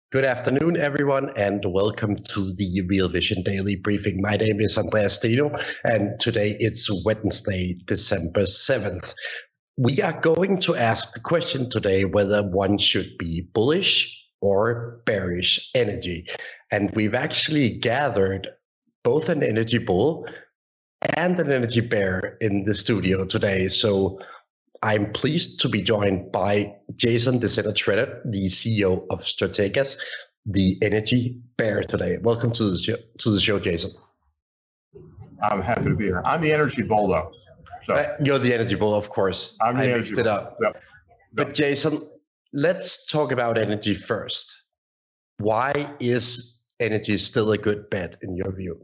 Good afternoon, everyone, and welcome to the Real Vision Daily Briefing. My name is Andreas Steno, and today it's Wednesday, December 7th. We are going to ask the question today whether one should be bullish or bearish energy. And we've actually gathered both an energy bull and an energy bear in the studio today. So I'm pleased to be joined by Jason DeSena-Tretter, the CEO of Strategas, the energy bear today. Welcome to the show, Jason. I'm happy to be here. I'm the energy bull, though. So. You're the energy bull, of course. I mixed it up. Yep. But Jason, let's talk about energy first. Why is energy still a good bet in your view?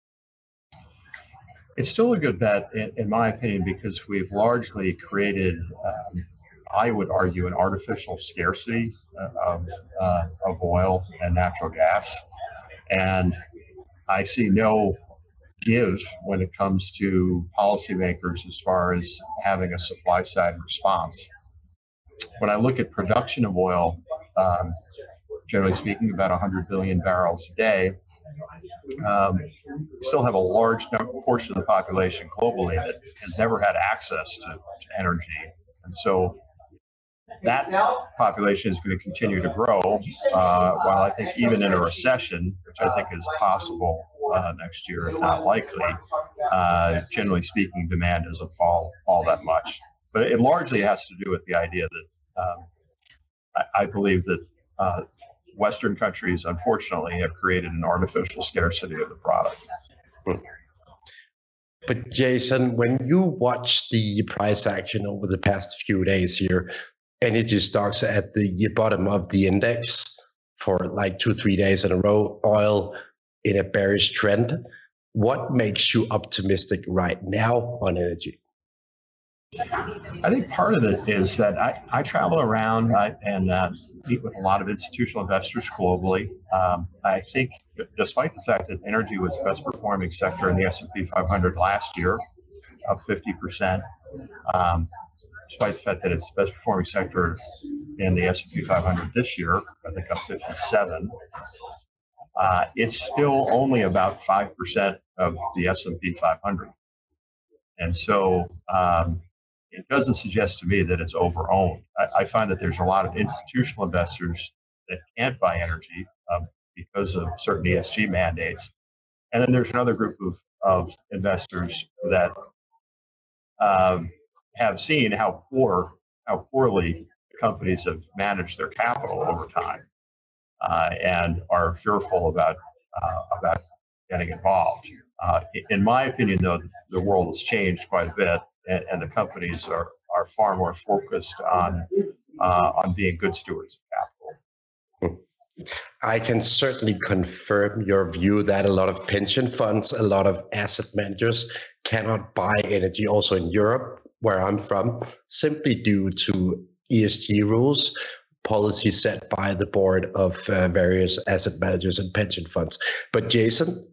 It's still a good bet, in my opinion, because we've largely created, I would argue, an artificial scarcity of oil and natural gas. And I see no give when it comes to policymakers as far as having a supply side response. When I look at production of oil, generally speaking, about 100 billion barrels a day, we still have a large portion of the population globally that has never had access to energy. And so that population is going to continue to grow, while I think even in a recession, which I think is possible next year, if not likely, generally speaking, demand doesn't fall all that much. But it largely has to do with the idea that I believe that Western countries, unfortunately, have created an artificial scarcity of the product. But Jason, when you watch the price action over the past few days here, energy stocks at the bottom of the index for like 2-3 days in a row, oil in a bearish trend. What makes you optimistic right now on energy? I think part of it is that I travel around and meet with a lot of institutional investors globally. I think despite the fact that energy was the best performing sector in the S&P 500 last year, up 50%, despite the fact that it's the best performing sector in the S&P 500 this year, I think up 57, it's still only about 5% of the S&P 500. And so it doesn't suggest to me that it's over-owned. I find that there's a lot of institutional investors that can't buy energy because of certain ESG mandates. And then there's another group of investors that have seen how poorly companies have managed their capital over time and are fearful about getting involved. In my opinion, though, the world has changed quite a bit. And the companies are far more focused on being good stewards of capital. I can certainly confirm your view that a lot of pension funds, a lot of asset managers cannot buy energy also in Europe, where I'm from, simply due to ESG rules, policy set by the board of various asset managers and pension funds. But Jason,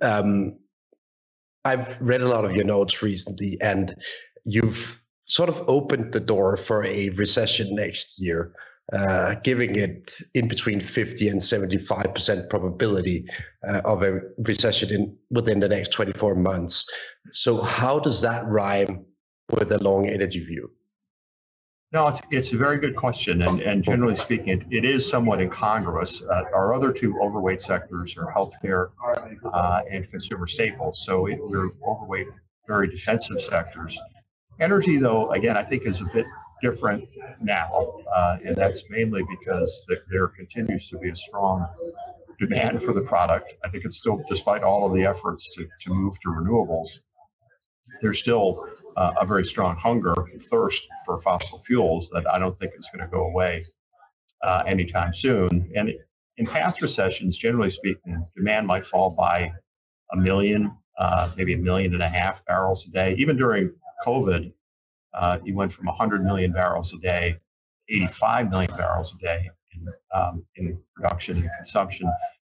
I've read a lot of your notes recently, and you've sort of opened the door for a recession next year, giving it in between 50 and 75% probability of a recession within the next 24 months. So how does that rhyme with a long energy view? No, it's a very good question. And generally speaking, it is somewhat incongruous. Our other two overweight sectors are healthcare and consumer staples. So we're overweight very defensive sectors. Energy, though, again, I think is a bit different now, and that's mainly because there continues to be a strong demand for the product. I think it's still, despite all of the efforts to move to renewables, there's still a very strong hunger and thirst for fossil fuels that I don't think is going to go away anytime soon. And in past recessions, generally speaking, demand might fall by 1 million, maybe 1.5 million barrels a day. Even during COVID, you went from 100 million barrels a day, 85 million barrels a day in production and consumption.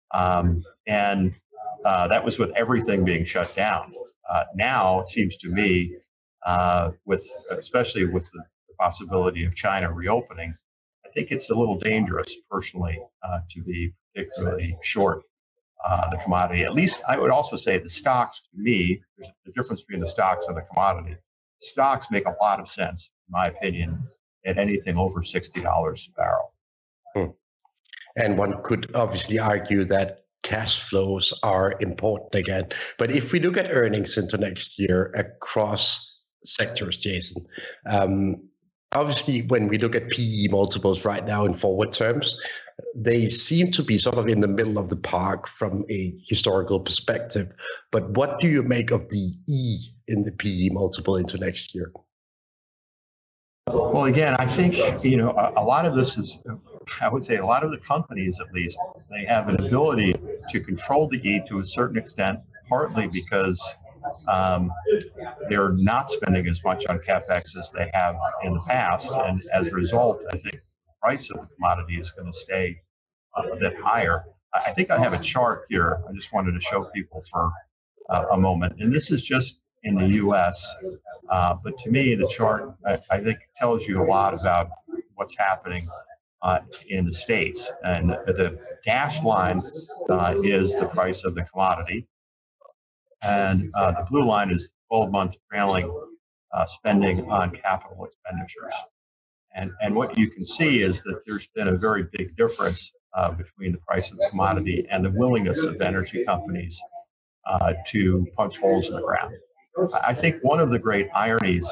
And that was with everything being shut down. Now, it seems to me, especially with the possibility of China reopening, I think it's a little dangerous, personally, to be particularly short the commodity. At least I would also say the stocks, to me, there's a difference between the stocks and the commodity. Stocks make a lot of sense, in my opinion, at anything over $60 a barrel. And one could obviously argue that cash flows are important again. But if we look at earnings into next year across sectors, Jason, obviously when we look at PE multiples right now in forward terms, they seem to be sort of in the middle of the park from a historical perspective. But what do you make of the E in the PE multiple into next year? Well, again, I think, a lot of this is, I would say a lot of the companies, at least, they have an ability to control the E to a certain extent, partly because they're not spending as much on CapEx as they have in the past. And as a result, I think the price of the commodity is going to stay a bit higher. I think I have a chart here. I just wanted to show people for a moment. And this is just in the U.S. But to me, the chart, I think, tells you a lot about what's happening in the States. And the dashed line is the price of the commodity. And the blue line is 12-month trailing spending on capital expenditures. And what you can see is that there's been a very big difference between the price of the commodity and the willingness of energy companies to punch holes in the ground. I think one of the great ironies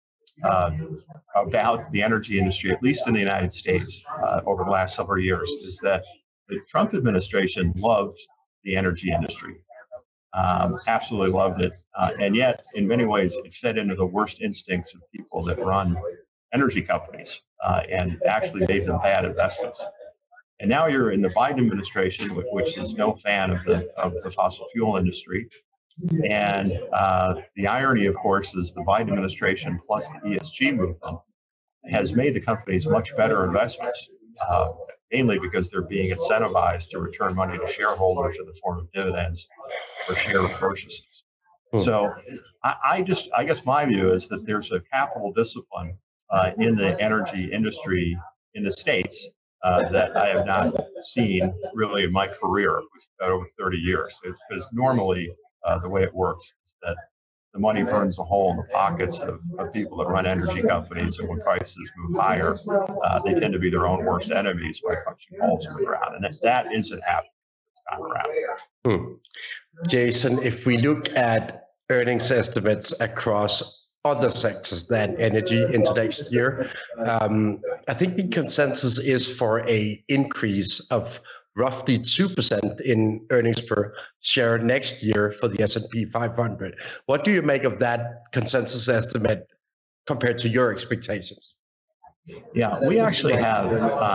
about the energy industry, at least in the United States, over the last several years, is that the Trump administration loved the energy industry, absolutely loved it, and yet, in many ways, it fed into the worst instincts of people that run energy companies and actually made them bad investments. And now you're in the Biden administration, which is no fan of the fossil fuel industry. And the irony, of course, is the Biden administration plus the ESG movement has made the companies much better investments, mainly because they're being incentivized to return money to shareholders in the form of dividends or share purchases. So I guess my view is that there's a capital discipline in the energy industry in the States that I have not seen really in my career, which is about over 30 years. Because normally the way it works is that the money burns a hole in the pockets of people that run energy companies, and when prices move higher, they tend to be their own worst enemies by punching holes in the ground. And that isn't happening this time around. Jason, if we look at earnings estimates across other sectors than energy into next year, I think the consensus is for an increase of roughly 2% in earnings per share next year for the S&P 500. What do you make of that consensus estimate compared to your expectations? Yeah, we actually have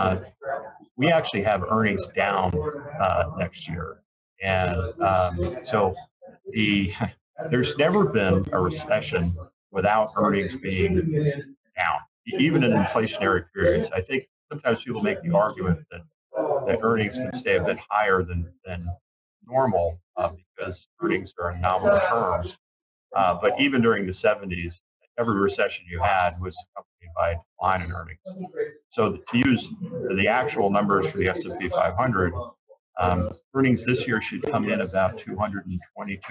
earnings down next year, and so there's never been a recession without earnings being down, even in inflationary periods. I think sometimes people make the argument that earnings can stay a bit higher than normal because earnings are in nominal terms. But even during the 70s, every recession you had was accompanied by a decline in earnings. So to use the actual numbers for the S&P 500, earnings this year should come in about $222,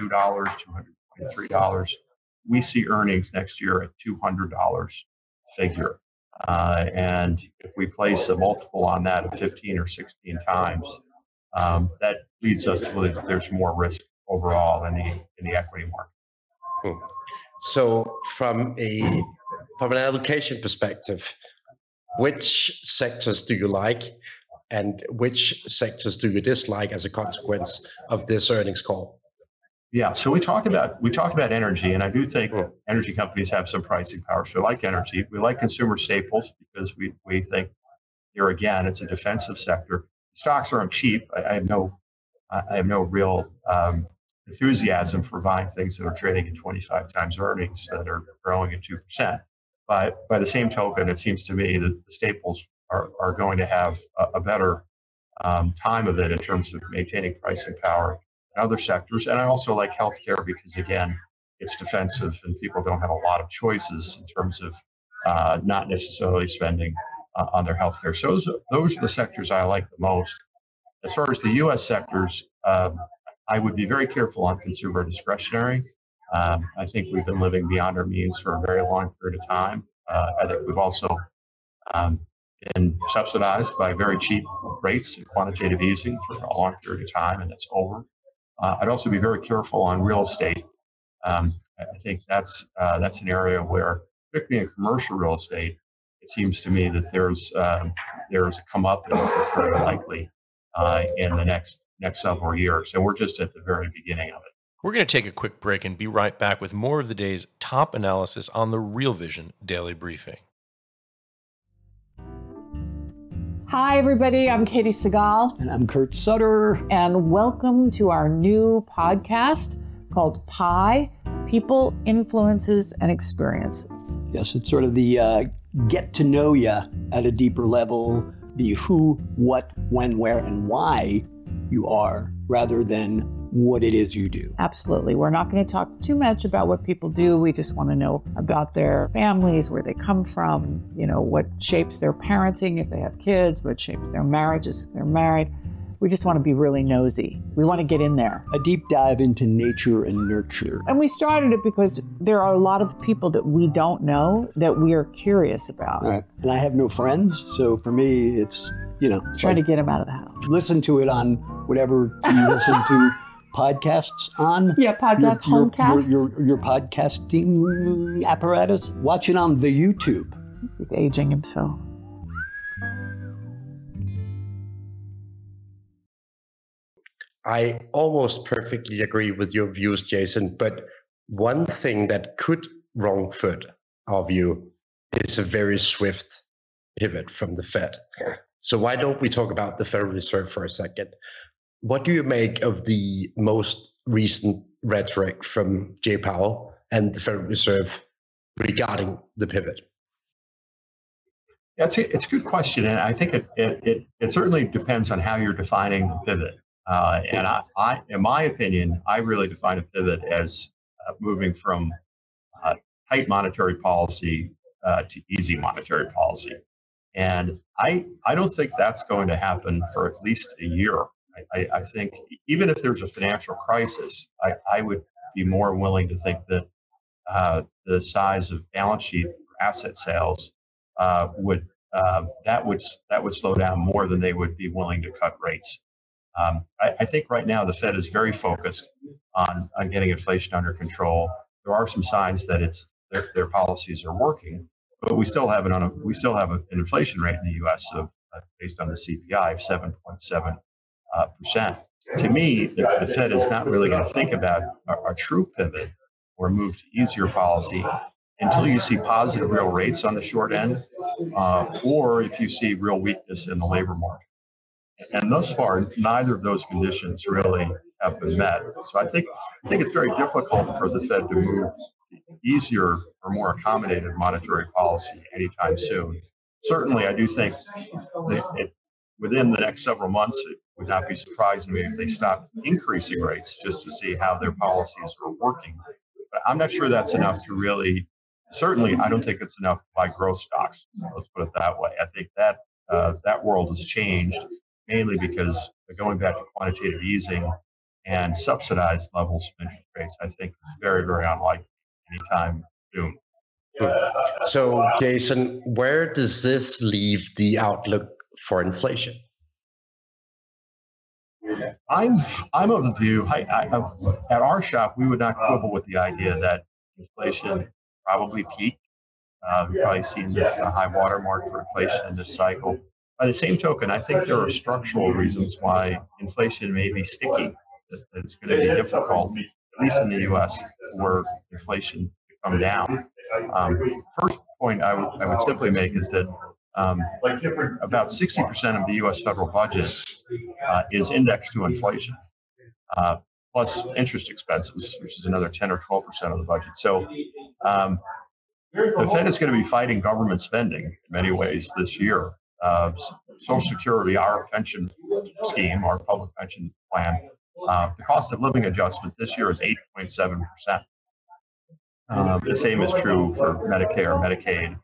$223. We see earnings next year at $200 figure. And if we place a multiple on that of 15 or 16 times, that leads us to believe that there's more risk overall in the equity market. So from an allocation perspective, which sectors do you like and which sectors do you dislike as a consequence of this earnings call? Yeah, so we talked about energy, and I do think energy companies have some pricing power. So we like energy. We like consumer staples because we think here again it's a defensive sector. Stocks aren't cheap. I have no real enthusiasm for buying things that are trading at 25 times earnings that are growing at 2%. But by the same token, it seems to me that the staples are going to have a better time of it in terms of maintaining pricing power. Other sectors, and I also like healthcare because again, it's defensive and people don't have a lot of choices in terms of not necessarily spending on their healthcare. So those are the sectors I like the most. As far as the U.S. sectors, I would be very careful on consumer discretionary. I think we've been living beyond our means for a very long period of time. I think we've also been subsidized by very cheap rates and quantitative easing for a long period of time, and it's over. I'd also be very careful on real estate. I think that's an area where, particularly in commercial real estate, it seems to me that there's a comeuppance that's very likely in the next several years, and we're just at the very beginning of it. We're going to take a quick break and be right back with more of the day's top analysis on the Real Vision Daily Briefing. Hi, everybody. I'm Katie Segal. And I'm Kurt Sutter. And welcome to our new podcast called PI, People, Influences, and Experiences. Yes, it's sort of the get to know you at a deeper level, the who, what, when, where, and why you are, rather than what it is you do. Absolutely. We're not going to talk too much about what people do. We just want to know about their families, where they come from, what shapes their parenting if they have kids, what shapes their marriages if they're married. We just want to be really nosy. We want to get in there. A deep dive into nature and nurture. And we started it because there are a lot of people that we don't know that we are curious about. All right. And I have no friends, so for me, it's, trying to get them out of the house. Listen to it on whatever you listen to podcasts on. Yeah, homecasts. Your podcasting apparatus. Watch it on the YouTube. He's aging himself. I almost perfectly agree with your views, Jason, but one thing that could wrong foot our view is a very swift pivot from the Fed. So why don't we talk about the Federal Reserve for a second? What do you make of the most recent rhetoric from Jay Powell and the Federal Reserve regarding the pivot? It's a good question, and I think it certainly depends on how you're defining the pivot. And I, in my opinion, I really define a pivot as moving from tight monetary policy to easy monetary policy. And I don't think that's going to happen for at least a year. I think even if there's a financial crisis, I would be more willing to think that the size of balance sheet asset sales would slow down more than they would be willing to cut rates. I think right now the Fed is very focused on getting inflation under control. There are some signs that their policies are working, but we still have an inflation rate in the U.S. of based on the CPI of 7.7%. To me, the Fed is not really going to think about a true pivot or move to easier policy until you see positive real rates on the short end, or if you see real weakness in the labor market. And thus far, neither of those conditions really have been met. So I think it's very difficult for the Fed to move easier or more accommodative monetary policy anytime soon. Certainly, I do think that within the next several months, it would not be surprising to me if they stopped increasing rates just to see how their policies were working. But I'm not sure that's enough to really, certainly, I don't think it's enough to buy growth stocks. Let's put it that way. I think that that world has changed, mainly because going back to quantitative easing and subsidized levels of interest rates, I think is very, very unlikely anytime soon. So, Jason, where does this leave the outlook for inflation? I'm of the view, at our shop, we would not quibble with the idea that inflation probably peaked. We've probably seen the high water mark for inflation in this cycle. By the same token, I think there are structural reasons why inflation may be sticky. That it's going to be difficult, at least in the U.S., for inflation to come down. First point I would simply make is that about 60% of the U.S. federal budget is indexed to inflation, plus interest expenses, which is another 10 or 12% of the budget. So the Fed is going to be fighting government spending in many ways this year. Social Security, our pension scheme, our public pension plan, the cost of living adjustment this year is 8.7%. The same is true for Medicare, Medicaid,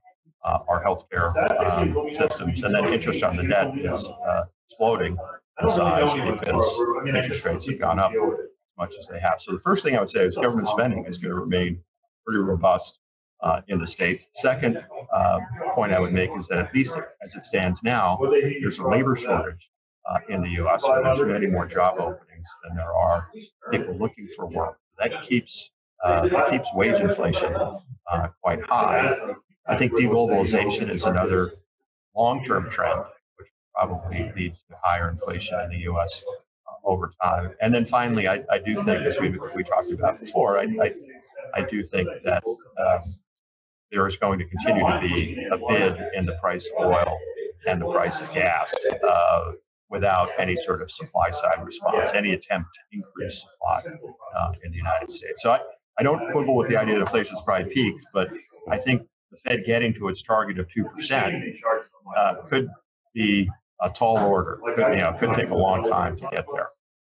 our healthcare systems. And then interest on the debt is exploding in size because interest rates have gone up as much as they have. So the first thing I would say is government spending is going to remain pretty robust in the States. The second point I would make is that at least as it stands now, there's a labor shortage in the U.S. So there's many more job openings than there are people looking for work. That keeps wage inflation quite high. I think deglobalization is another long-term trend, which probably leads to higher inflation in the U.S. Over time. And then finally, I do think, as we talked about before, I do think that there is going to continue to be a bid in the price of oil and the price of gas without any sort of supply side response, any attempt to increase supply in the United States. So I don't quibble with the idea that inflation is probably peaked, but I think the Fed getting to its target of 2% could be a tall order. Could take a long time to get there.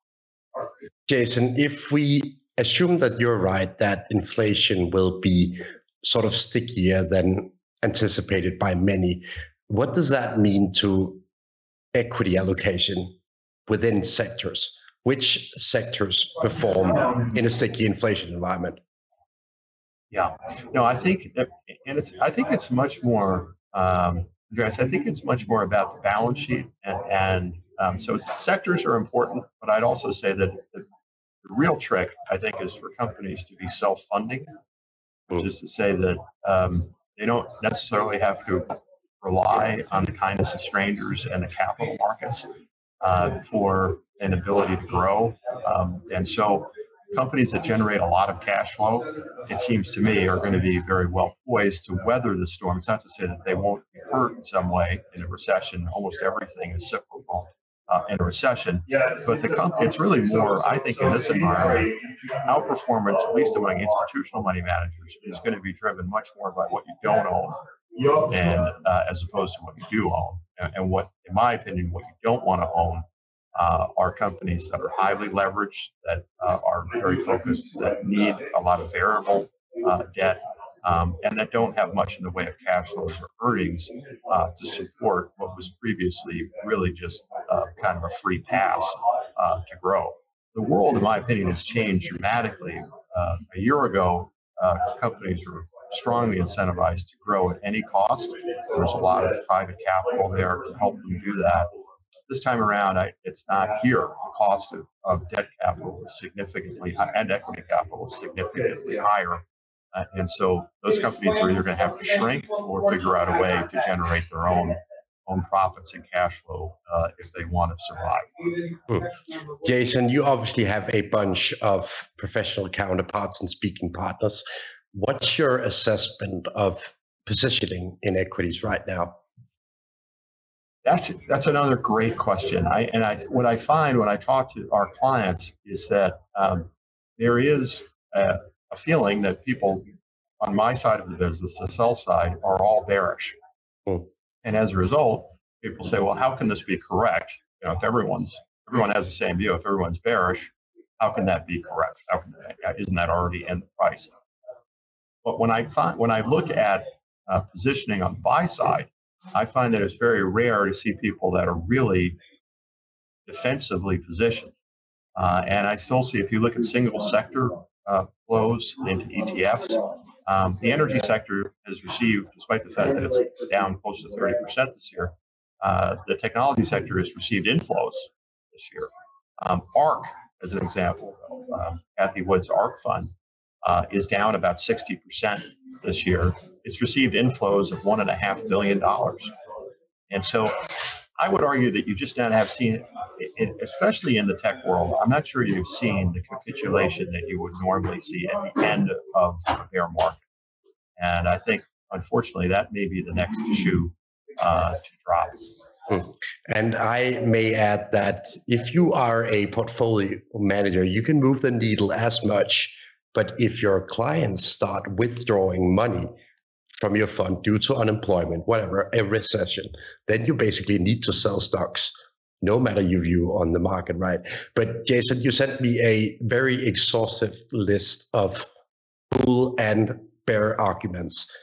Jason, if we assume that you're right, that inflation will be sort of stickier than anticipated by many, what does that mean to equity allocation within sectors? Which sectors perform in a sticky inflation environment? Yeah, no, I think it's much more, Andreas, I think it's much more about the balance sheet and so sectors are important, but I'd also say that the real trick, I think, is for companies to be self-funding, which is to say that they don't necessarily have to rely on the kindness of strangers and the capital markets for an ability to grow. And so companies that generate a lot of cash flow, it seems to me, are going to be very well poised to weather the storm. It's not to say that they won't be hurt in some way in a recession. Almost everything is cyclical in a recession. But it's really more, I think, in this environment, outperformance, at least among institutional money managers, is going to be driven much more by what you don't own and as opposed to what you do own. And what, in my opinion, what you don't want to own are companies that are highly leveraged, that are very focused, that need a lot of variable debt, and that don't have much in the way of cash flows or earnings to support what was previously really just kind of a free pass to grow. The world, in my opinion, has changed dramatically. A year ago, companies were strongly incentivized to grow at any cost. There was a lot of private capital there to help them do that. This time around, it's not here. The cost of debt capital is significantly high, and equity capital is significantly higher. And so those companies are either going to have to shrink or figure out a way to generate their own profits and cash flow if they want to survive. Jason, you obviously have a bunch of professional counterparts and speaking partners. What's your assessment of positioning in equities right now? That's another great question. What I find when I talk to our clients is that there is a feeling that people on my side of the business, the sell side, are all bearish. And as a result, people say, well, how can this be correct? If everyone has the same view, if everyone's bearish, how can that be correct? Isn't that already in the price? But when I look at positioning on the buy side, I find that it's very rare to see people that are really defensively positioned. And I still see, if you look at single sector flows into ETFs, the energy sector has received, despite the fact that it's down close to 30% this year, the technology sector has received inflows this year. ARK, as an example, Cathie Wood's ARK fund, is down about 60% this year. It's received inflows of $1.5 billion. And so I would argue that you just don't have seen it, especially in the tech world. I'm not sure you've seen the capitulation that you would normally see at the end of a bear market. And I think, unfortunately, that may be the next shoe to drop. And I may add that if you are a portfolio manager, you can move the needle as much. But if your clients start withdrawing money from your fund due to unemployment, whatever, a recession, then you basically need to sell stocks, no matter your view on the market, right? But Jason, you sent me a very exhaustive list of bull and bear arguments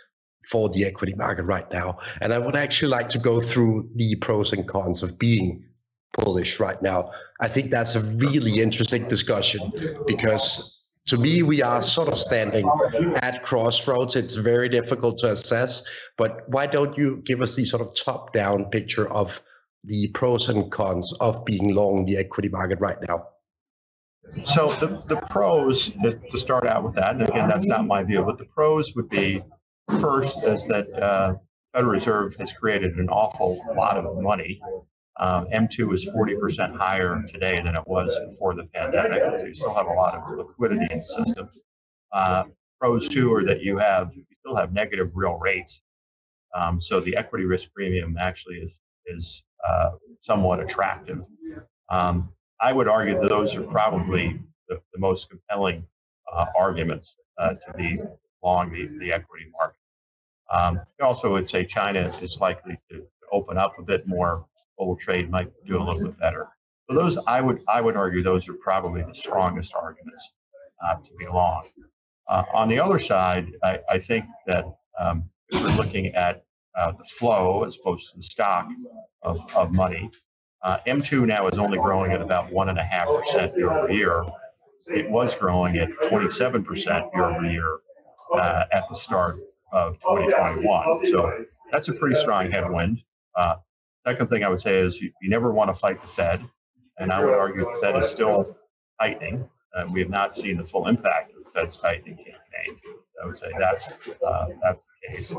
for the equity market right now. And I would actually like to go through the pros and cons of being bullish right now. I think that's a really interesting discussion because to me, we are sort of standing at crossroads. It's very difficult to assess, but why don't you give us the sort of top-down picture of the pros and cons of being long the equity market right now? So the pros, to start out with that, and again, that's not my view, but the pros would be, first, is that Federal Reserve has created an awful lot of money. M2 is 40% higher today than it was before the pandemic, so you still have a lot of liquidity in the system. Pros, too, are that you still have negative real rates, so the equity risk premium actually is somewhat attractive. I would argue that those are probably the most compelling arguments to be long the equity market. Also, would say China is likely to open up a bit more. Global trade might do a little bit better. So those, I would argue, those are probably the strongest arguments to be long. On the other side, I think that if we're looking at the flow as opposed to the stock of money, M2 now is only growing at about 1.5% year over year. It was growing at 27% year over year at the start of 2021. So that's a pretty strong headwind. Second thing I would say is you never want to fight the Fed, and I would argue the Fed is still tightening. We have not seen the full impact of the Fed's tightening campaign. I would say that's the case.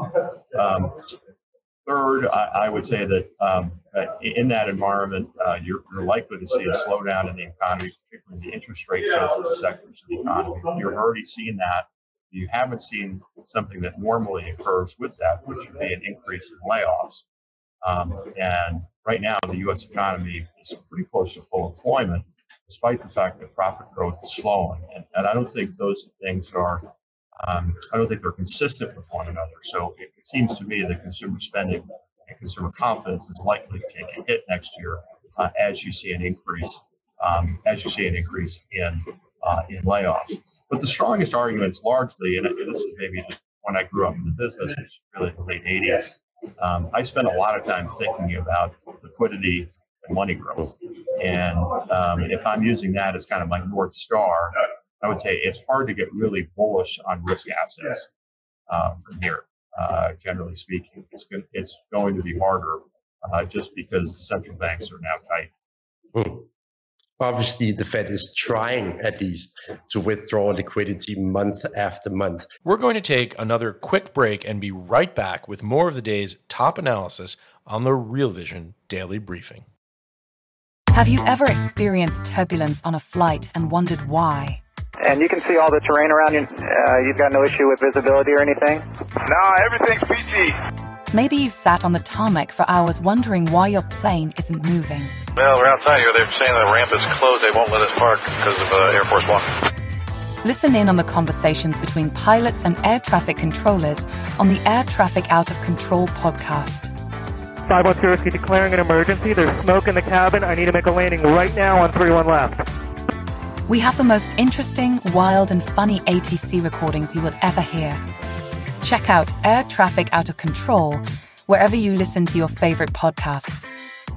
Third, I would say that in that environment, you're likely to see a slowdown in the economy, particularly the interest rate sensitive sectors of the economy. You've already seen that. You haven't seen something that normally occurs with that, which would be an increase in layoffs. And right now, the U.S. economy is pretty close to full employment, despite the fact that profit growth is slowing. And I don't think those things are, I don't think they're consistent with one another. So it seems to me that consumer spending and consumer confidence is likely to take a hit next year as you see an increase, in layoffs. But the strongest arguments largely, and this is maybe when I grew up in the business, which is really the late 80s, I spent a lot of time thinking about liquidity and money growth. And if I'm using that as kind of my North Star, I would say it's hard to get really bullish on risk assets from here, generally speaking. It's going to be harder just because the central banks are now tight. Obviously, the Fed is trying at least to withdraw liquidity month after month. We're going to take another quick break and be right back with more of the day's top analysis on the Real Vision Daily Briefing. Have you ever experienced turbulence on a flight and wondered why? And you can see all the terrain around you. You've got no issue with visibility or anything? No, everything's PG. Maybe you've sat on the tarmac for hours wondering why your plane isn't moving. Well, we're outside here. They're saying the ramp is closed. They won't let us park because of Air Force One. Listen in on the conversations between pilots and air traffic controllers on the Air Traffic Out of Control podcast. 510 Whiskey declaring an emergency. There's smoke in the cabin. I need to make a landing right now on 31 left. We have the most interesting, wild, and funny ATC recordings you will ever hear. Check out Air Traffic Out of Control wherever you listen to your favorite podcasts.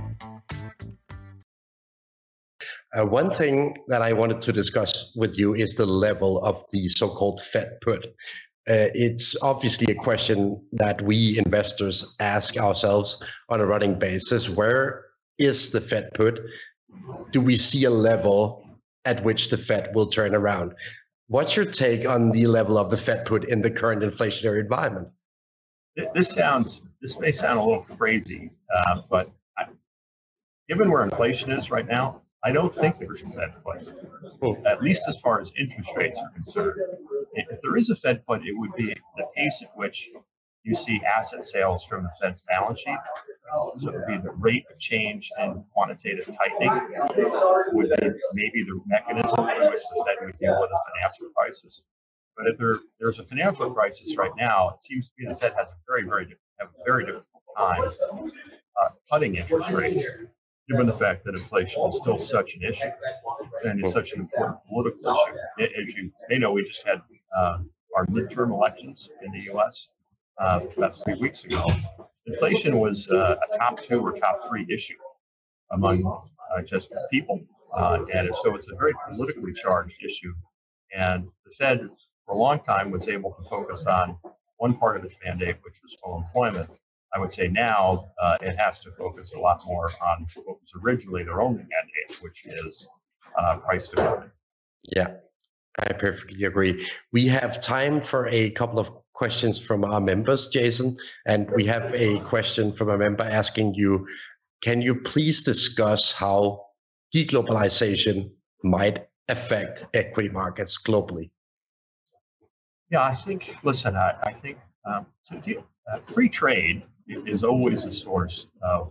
One thing that I wanted to discuss with you is the level of the so-called Fed put. It's obviously a question that we investors ask ourselves on a running basis. Where is the Fed put? Do we see a level at which the Fed will turn around? What's your take on the level of the Fed put in the current inflationary environment? This may sound a little crazy, but given where inflation is right now, I don't think there's a Fed put, at least as far as interest rates are concerned. If there is a Fed put, it would be the pace at which you see asset sales from the Fed's balance sheet. So it would be the rate of change in quantitative tightening would be maybe the mechanism in which the Fed would deal with a financial crisis. But if there's a financial crisis right now, it seems to me the Fed has a very difficult time cutting interest rates, given the fact that inflation is still such an issue and is such an important political issue. As you may know, we just had our midterm elections in the U.S. about 3 weeks ago, inflation was a top 2 or top 3 issue among just people. And so it's a very politically charged issue. And the Fed, for a long time, was able to focus on one part of its mandate, which was full employment. I would say now it has to focus a lot more on what was originally their only mandate, which is price stability. Yeah, I perfectly agree. We have time for a couple of questions from our members, Jason. And we have a question from a member asking you, can you please discuss how deglobalization might affect equity markets globally? Yeah, I think, listen, I think free trade is always a source of,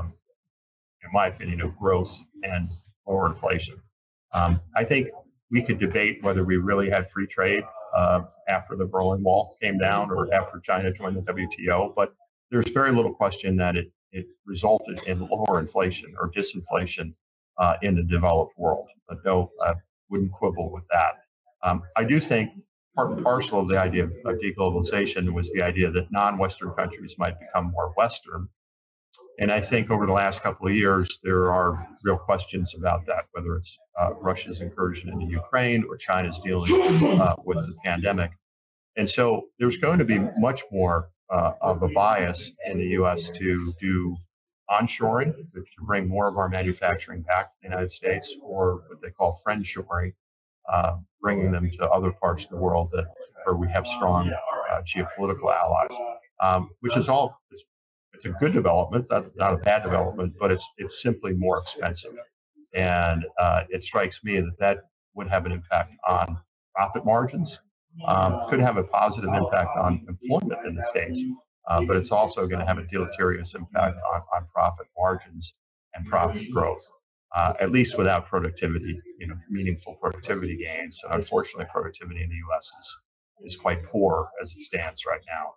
in my opinion, of growth and lower inflation. I think we could debate whether we really had free trade after the Berlin Wall came down or after China joined the WTO, but there's very little question that it resulted in lower inflation or disinflation in the developed world. But no, I wouldn't quibble with that. I do think part and parcel of the idea of deglobalization was the idea that non-Western countries might become more Western. And I think over the last couple of years, there are real questions about that, whether it's Russia's incursion into Ukraine or China's dealing with the pandemic. And so there's going to be much more of a bias in the U.S. to do onshoring, to bring more of our manufacturing back to the United States, or what they call friendshoring, bringing them to other parts of the world where we have strong geopolitical allies, which is all, it's a good development, not a bad development, but it's simply more expensive. And it strikes me that would have an impact on profit margins, could have a positive impact on employment in the States, but it's also going to have a deleterious impact on profit margins and profit growth. At least without productivity, meaningful productivity gains. And unfortunately, productivity in the U.S. is quite poor as it stands right now.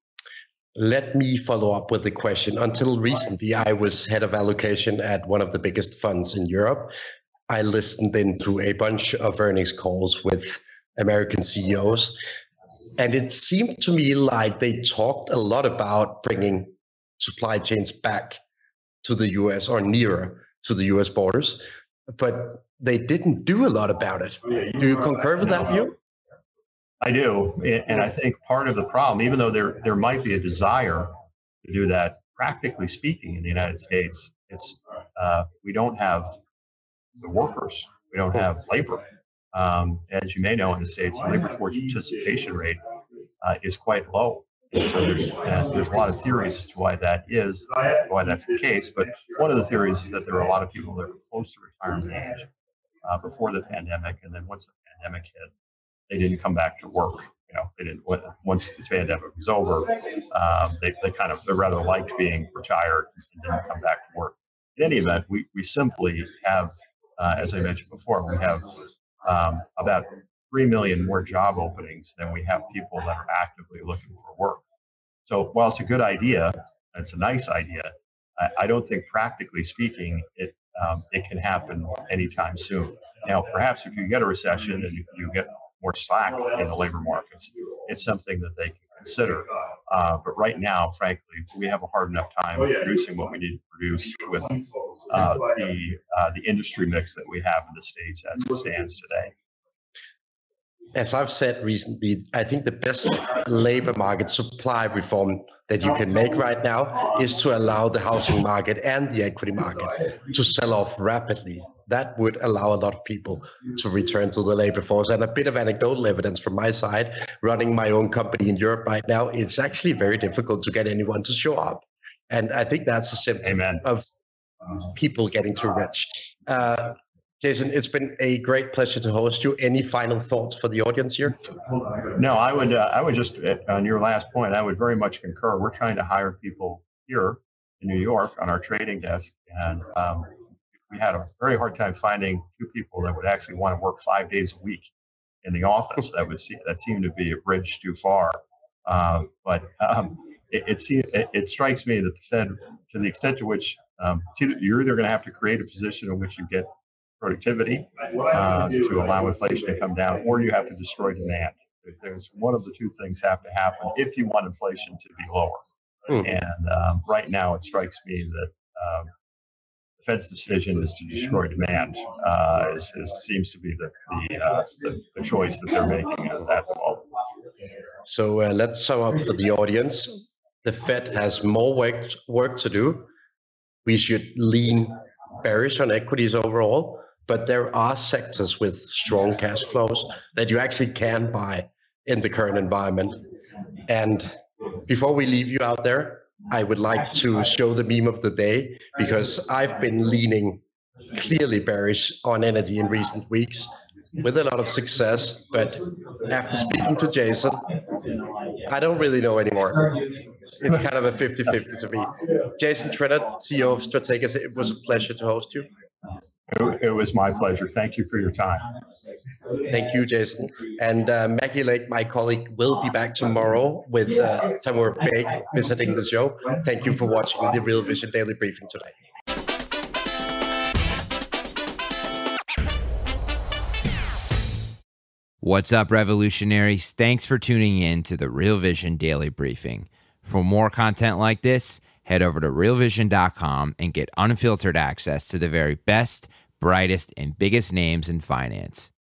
Let me follow up with the question. Until recently, I was head of allocation at one of the biggest funds in Europe. I listened into a bunch of earnings calls with American CEOs, and it seemed to me like they talked a lot about bringing supply chains back to the U.S. or nearer to the U.S. borders, but they didn't do a lot about it. Do you concur with that view? I do, and I think part of the problem, even though there might be a desire to do that, practically speaking, in the United States, it's we don't have the workers, we don't have labor. As you may know, in the States, the labor force participation rate is quite low. So there's a lot of theories as to why that's the case. But one of the theories is that there are a lot of people that were close to retirement age before the pandemic, and then once the pandemic hit, they didn't come back to work. They didn't. Once the pandemic was over, they rather liked being retired and didn't come back to work. In any event, we simply have, as I mentioned before, we have about 3 million more job openings than we have people that are actively looking for work. So while it's a good idea, it's a nice idea, I don't think practically speaking it can happen anytime soon. Now, perhaps if you get a recession and you get more slack in the labor markets, it's something that they can consider. But right now, frankly, we have a hard enough time producing what we need to produce with the industry mix that we have in the States as it stands today. As I've said recently, I think the best labor market supply reform that you can make right now is to allow the housing market and the equity market to sell off rapidly. That would allow a lot of people to return to the labor force. And a bit of anecdotal evidence from my side, running my own company in Europe right now, it's actually very difficult to get anyone to show up. And I think that's a symptom of people getting too rich. Jason, it's been a great pleasure to host you. Any final thoughts for the audience here? No, I would just, on your last point, I would very much concur. We're trying to hire people here in New York on our trading desk, and we had a very hard time finding 2 people that would actually want to work 5 days a week in the office. That seemed to be a bridge too far. But it strikes me that the Fed, to the extent to which you're either going to have to create a position in which you get productivity to allow inflation to come down, or you have to destroy demand. There's one of the two things have to happen if you want inflation to be lower. And right now, it strikes me that the Fed's decision is to destroy demand. Seems to be the choice that they're making at the moment. So let's sum up for the audience. The Fed has more work to do. We should lean bearish on equities overall, but there are sectors with strong cash flows that you actually can buy in the current environment. And before we leave you out there, I would like to show the meme of the day, because I've been leaning clearly bearish on energy in recent weeks with a lot of success. But after speaking to Jason, I don't really know anymore. It's kind of a 50-50 to me. Jason Trennert, CEO of Strategas, it was a pleasure to host you. It was my pleasure. Thank you for your time. Thank you, Jason. And Maggie Lake, my colleague, will be back tomorrow with Tamur Baig visiting the show. Thank you for watching the Real Vision Daily Briefing today. What's up, revolutionaries? Thanks for tuning in to the Real Vision Daily Briefing. For more content like this, head over to realvision.com and get unfiltered access to the very best, brightest, and biggest names in finance.